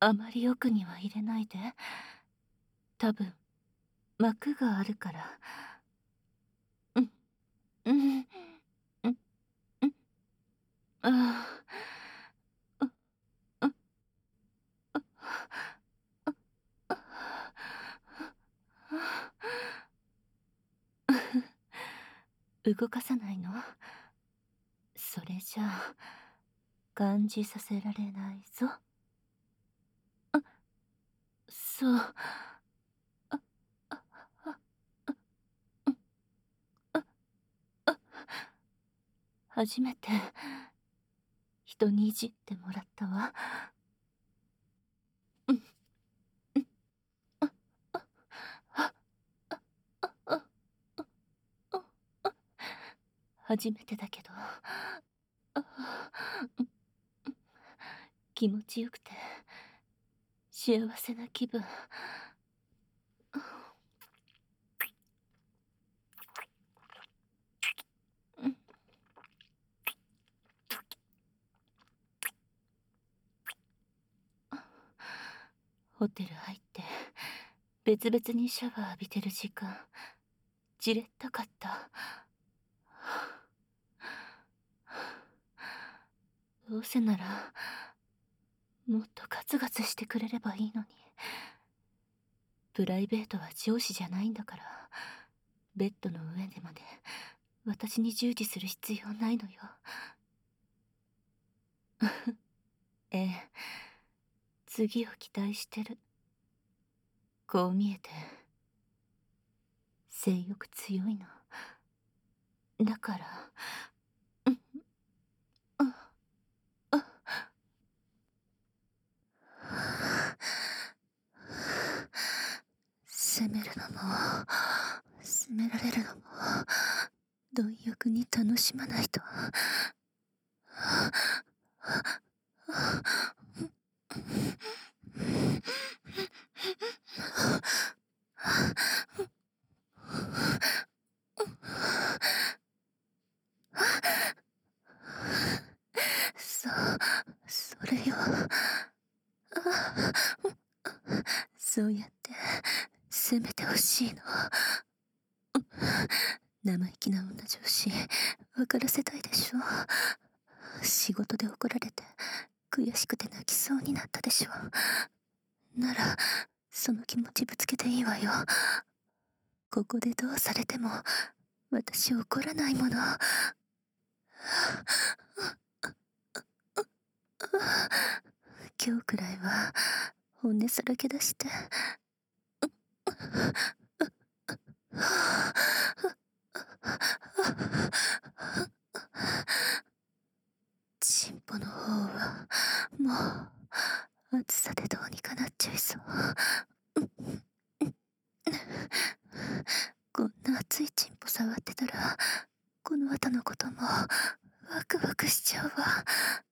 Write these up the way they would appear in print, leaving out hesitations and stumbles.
あまり奥には入れないで。多分、膜があるから。うん、うん、うん、うん、ああ、う、う、動かさないの？それじゃあ、感じさせられないぞ。そう。初めて人にいじってもらったわ。初めてだけど、気持ちよくて幸せな気分。ホテル入って別々にシャワー浴びてる時間、じれったかった。どうせならもっとガツガツしてくれればいいのに。プライベートは上司じゃないんだから、ベッドの上でまで私に従事する必要ないのよ。ええ、次を期待してる。こう見えて性欲強いの。だから、あ、あ、責めるのも責められるのも貪欲に楽しまないと。そう、それよ。そうやって責めてほしいの。生意気な女上司分からせたいでしょ。仕事で怒られて悔しくて泣きそうになったでしょ。ならその気持ちぶつけていいわよ。ここでどうされても私怒らないもの。今日くらいは本音さらけ出して。チンポの方はもう暑さでどうにかなっちゃいそう。こんな熱いチンポ触ってたらこの後のこともワクワクしちゃうわ。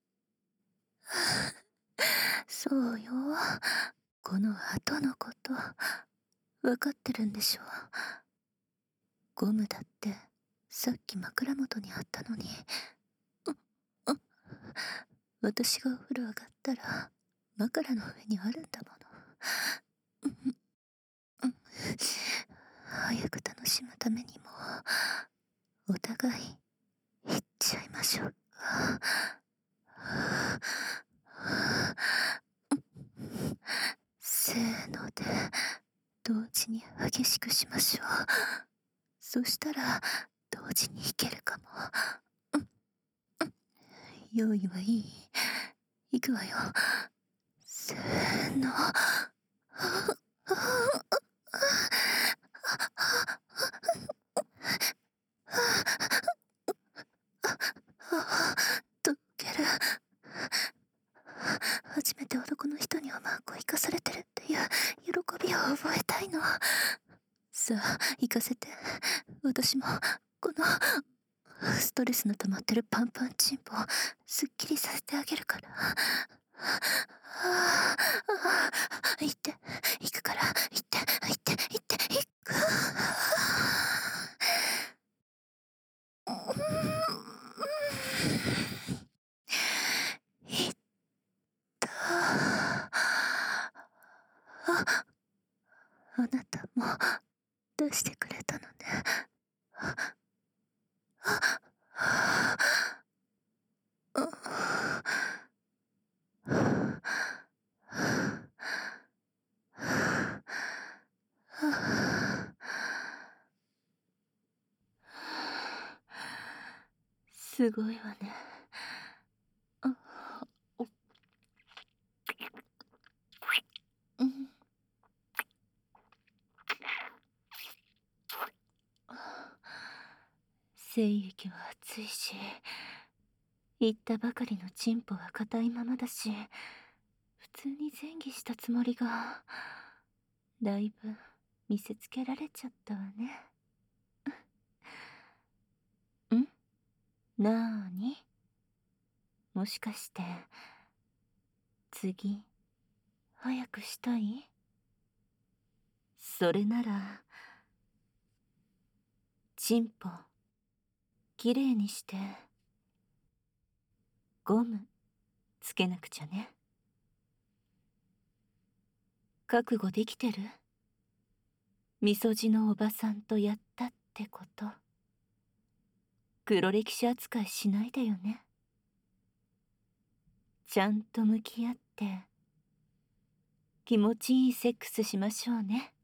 そうよ、この後のこと分かってるんでしょ。ゴムだってさっき枕元にあったのに。私がお風呂上がったら枕の上にあるんだもの。早く楽しむためにもお互い行っちゃいましょうか。せーので同時に激しくしましょう。そしたら同時に弾けるかも。用意はいい？行くわよ。せーの。とける。初めて男の人にはマークを生かされてるっていう喜びを覚えたいの。さあ行かせて。私もこのストレスの溜まってるパンパンチンポをすっきりさせてあげるから。行って行くから。行って行って行って行く。いった。 あなたも出してくれたのね。すごいわね。あ、お、うん。精液は熱いし、言ったばかりのチンポは硬いままだし、普通に前戯したつもりが、だいぶ見せつけられちゃったわね。ん？なーに？もしかして、次、早くしたい？それなら、チンポ、きれいにして、ゴム、つけなくちゃね。覚悟できてる？みそじのおばさんとやったってこと。黒歴史扱いしないでよね。ちゃんと向き合って、気持ちいいセックスしましょうね。